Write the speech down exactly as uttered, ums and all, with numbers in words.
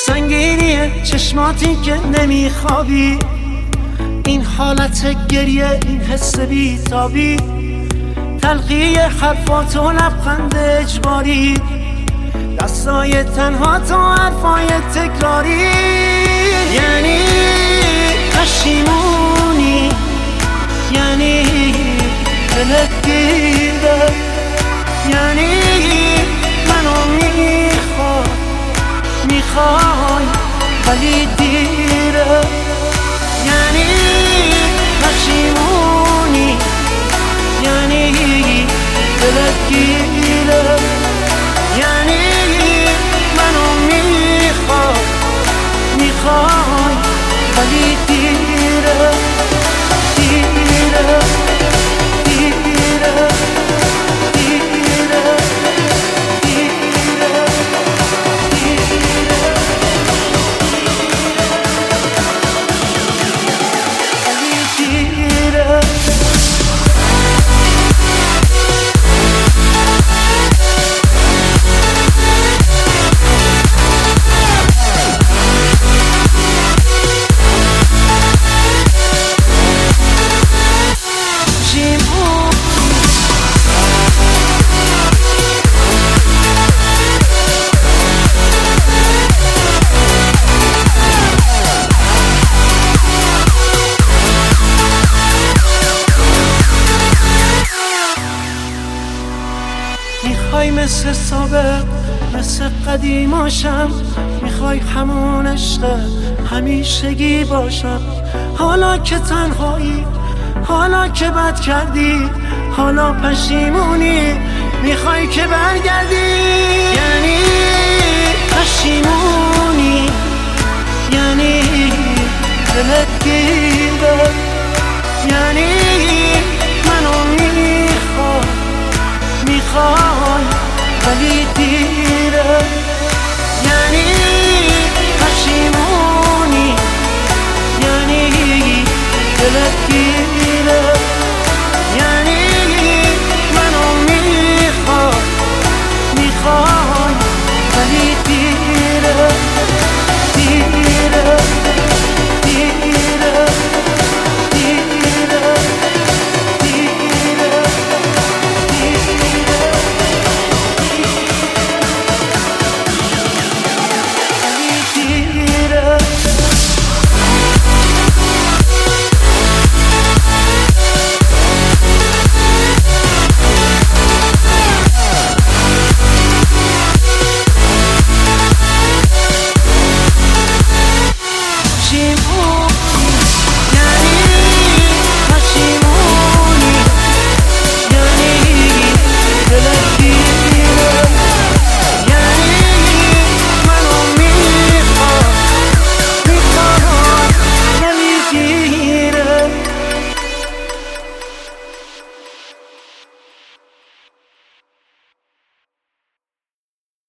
سنگینی چشماتی که نمیخوابی، این حالت گریه، این حس بیتابی، تلخی حرفات و لبخند اجباری، دستای تنها تو حرفای تکراری. یعنی پشیمونی، یعنی دلت گیره، یعنی منو میخوای میخوای ولی دیره. یعنی پشیمونی، یعنی دلت گیره، یعنی منو میخوای میخوای ولی دیره دیره دیره دیره میخوای مثل سابق، مثل قدیماشم، میخوای همون عشق همیشگی باشم. حالا که تنهایی، حالا که بد کردی، حالا پشیمونی، میخوای که برگردی. یعنی پشیمونی، یعنی دلت گیره، یعنی منو میخوای میخوای ولی دیره.